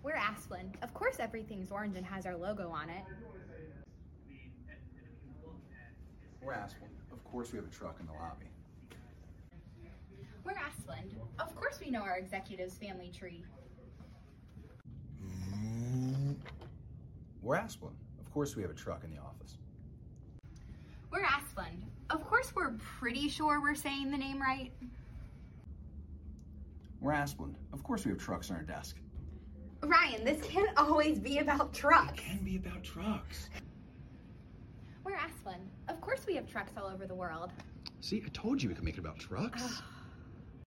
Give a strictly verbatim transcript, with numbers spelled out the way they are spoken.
We're Asplund. Of course everything's orange and has our logo on it. We're Asplund. Of course we have a truck in the lobby. We're Asplund. Of course we know our executive's family tree. We're Asplund. Of course we have a truck in the office. We're Asplund. Of course we're pretty sure we're saying the name right. We're Asplund. Of course we have trucks on our desk. Ryan, this can't always be about trucks. It can be about trucks. We're Asplund. Of course we have trucks all over the world. See, I told you we could make it about trucks. Ugh.